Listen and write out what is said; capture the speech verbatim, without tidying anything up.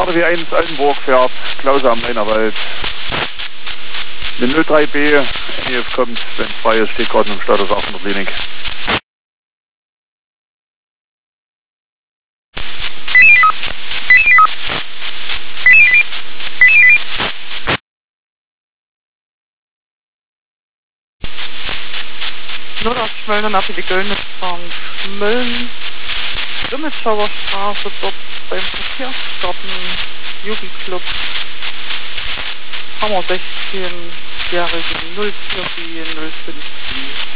R W eins Altenburg fährt Klause am Leinerwald. Mit null drei B, N E F kommt, wenn es frei ist, steht gerade im Status auch in der Klinik. null acht Schmölln nach die Göllnitzbahn Schmölln, Grimmitschauer Straße, dort beim Verkehrsgarten, Jugendclub, Hammer sechzehnjährigen null vier B null fünf B.